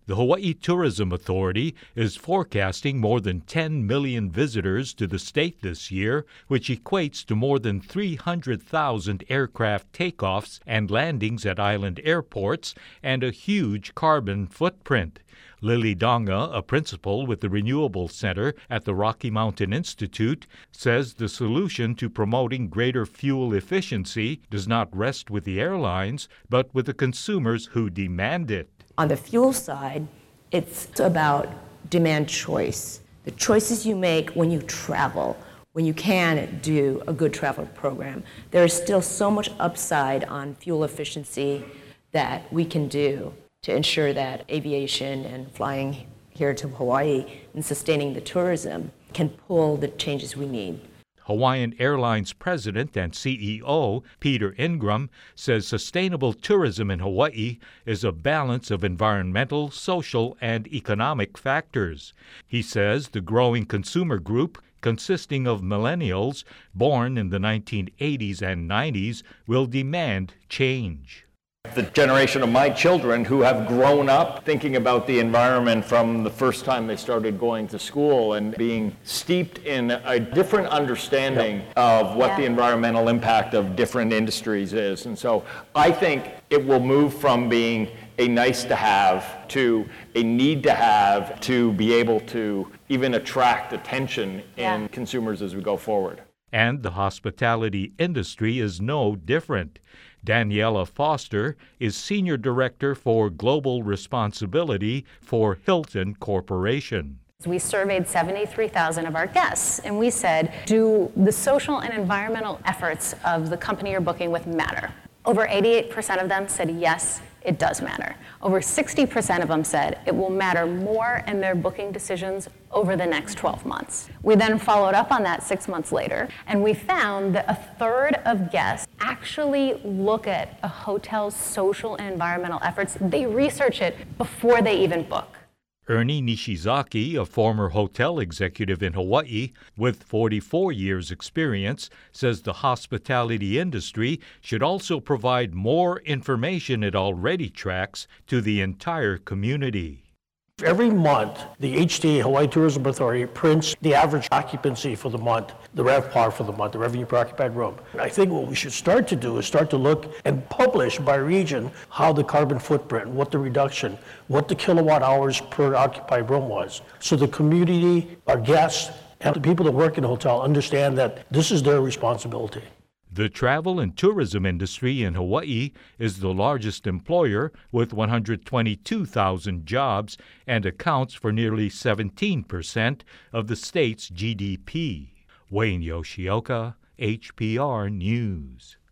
The Hawaii Tourism Authority is forecasting more than 10 million visitors to the state this year, which equates to more than 300,000 aircraft takeoffs and landings at island airports and a huge carbon footprint. Lily Donga, a principal with the Renewable Center at the Rocky Mountain Institute, says the solution to promoting greater fuel efficiency does not rest with the airlines, but with the consumers who demand it. On the fuel side, it's about demand choice. The choices you make when you travel, when you can do a good travel program. There is still so much upside on fuel efficiency that we can do to ensure that aviation and flying here to Hawaii and sustaining the tourism can pull the changes we need. Hawaiian Airlines President and CEO Peter Ingram says sustainable tourism in Hawaii is a balance of environmental, social, and economic factors. He says the growing consumer group, consisting of millennials born in the 1980s and 90s, will demand change. The generation of my children who have grown up thinking about the environment from the first time they started going to school and being steeped in a different understanding of what the environmental impact of different industries is. And so I think it will move from being a nice to have to a need to have to be able to even attract attention in consumers as we go forward. And the hospitality industry is no different. Daniela Foster is Senior Director for Global Responsibility for Hilton Corporation. We surveyed 73,000 of our guests, and we said, do the social and environmental efforts of the company you're booking with matter? Over 88% of them said, yes, it does matter. Over 60% of them said it will matter more in their booking decisions over the next 12 months. We then followed up on that 6 months later, and we found that a third of guests actually look at a hotel's social and environmental efforts. They research it before they even book. Ernie Nishizaki, a former hotel executive in Hawaii with 44 years' experience, says the hospitality industry should also provide more information it already tracks to the entire community. Every month, the HTA, Hawaii Tourism Authority, prints the average occupancy for the month, the RevPAR for the month, the revenue per occupied room. I think what we should start to do is start to look and publish by region how the carbon footprint, what the reduction, what the kilowatt hours per occupied room was. So the community, our guests, and the people that work in the hotel understand that this is their responsibility. The travel and tourism industry in Hawaii is the largest employer with 122,000 jobs and accounts for nearly 17% of the state's GDP. Wayne Yoshioka, HPR News.